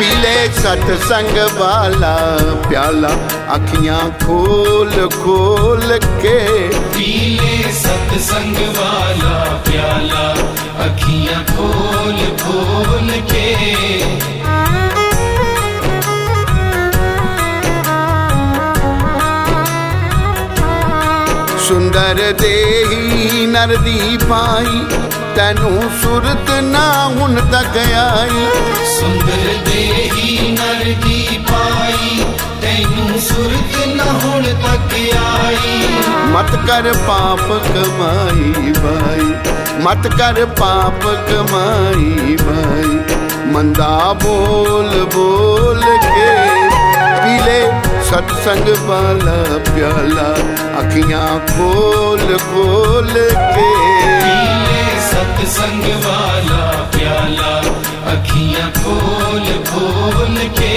पीले सत्संग वाला प्याला अखियां खोल खोल के। पीले सत्संग वाला प्याला अखियां खोल खोल के। सुंदर देही नरदी पाई तैनू सुरत ना हुन तक आई। सुंदर देही नरदी पाई तैनू सुरत ना हुन तक आई। मत कर पाप कमाई भाई, मत कर पाप कमाई भाई, मंदा बोल बोल के। पीले सत्संग वाला प्याला अखियां खोल खोल के। पीले सत्संग वाला प्याला अखियां खोल खोल के।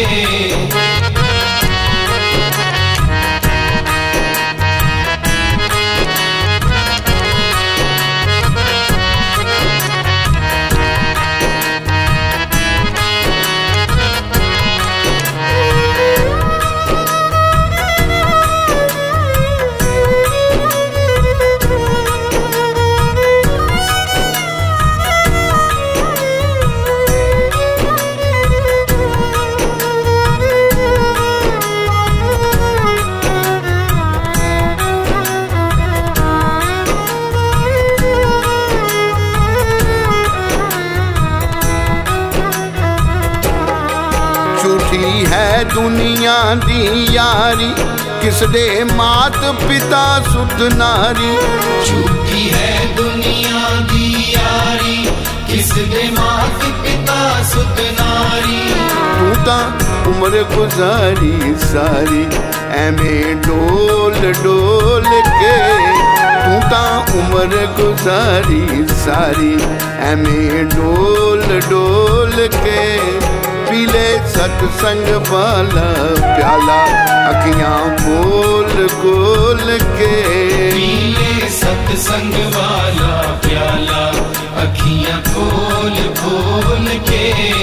झूठी है दुनिया दी यारी, किस दे मात पिता सुत नारी। झूठी है दुनिया दी यारी, किस दे मात पिता सुत नारी। तू ता उम्र गुजारी सारी एवें डोल डोल के। तू ता उम्र गुजारी सारी एवें डोल डोल के। पीले सत्संग वाला प्याला अखियां खोल खोल के। पीले सत्संग वाला प्याला अखियां खोल खोल के।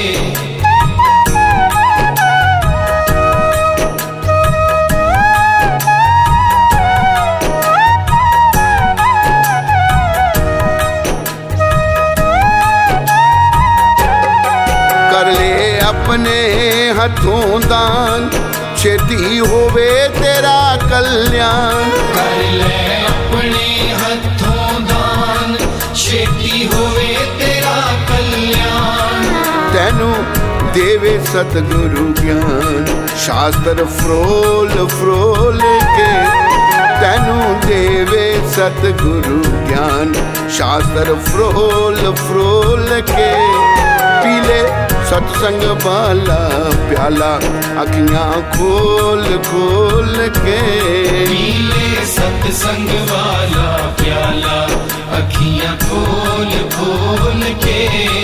अपने हाथों दान छेती होवे तेरा कल्याण। कर ले अपने हाथों दान छेती होवे तेरा कल्याण। तैनू देवे सतगुरु ज्ञान शास्त्र फ्रोल फ्रोल के। तैनू देवे सतगुरु ज्ञान शास्त्र फ्रोल फ्रोल के। पीले सत्संग वाला प्याला अखियां खोल खोल के। पीले सत्संग वाला प्याला अखियां खोल खोल के।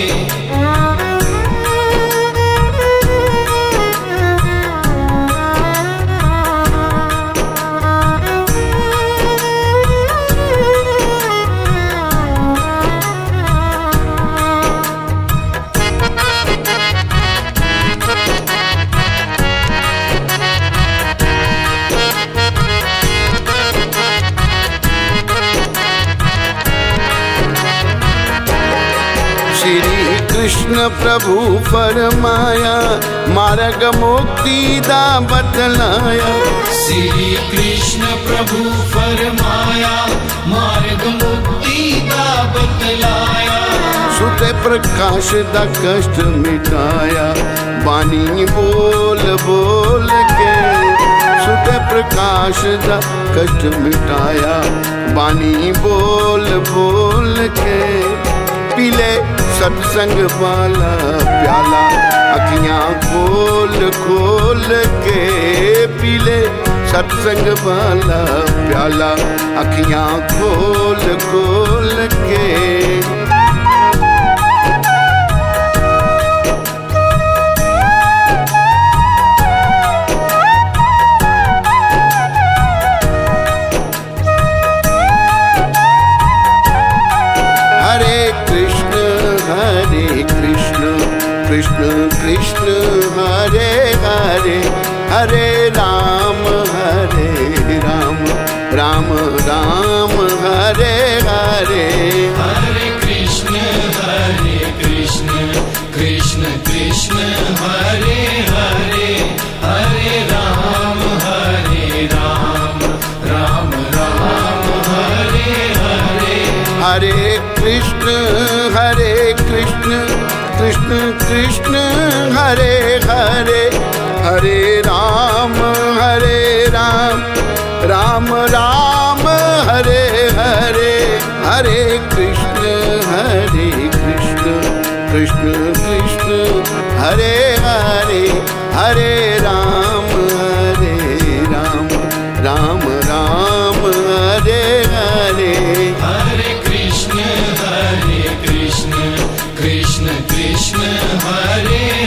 श्री कृष्ण प्रभु फरमाया मार्ग मुक्ति दा बतलाया। श्री कृष्ण प्रभु फरमाया मार्ग मुक्ति दा बतलाया। सुते प्रकाश दा कष्ट मिटाया बानी बोल बोल के। सुते प्रकाश दा कष्ट मिटाया बानी बोल बोल के। पीले सत्संग वाला प्याला अखियां खोल खोल के। पीले सत्संग वाला प्याला अखियां खोल खोल के। कृष्ण कृष्ण हरे हरे हरे राम राम राम हरे हरे हरे कृष्ण कृष्ण कृष्ण हरे हरे हरे राम राम राम हरे हरे हरे कृष्ण कृष्ण कृष्ण हरे हरे हरे राम राम राम हरे हरे हरे कृष्ण कृष्ण कृष्ण हरे हरे हरे राम राम राम हरे हरे हरे कृष्ण कृष्ण कृष्ण हरे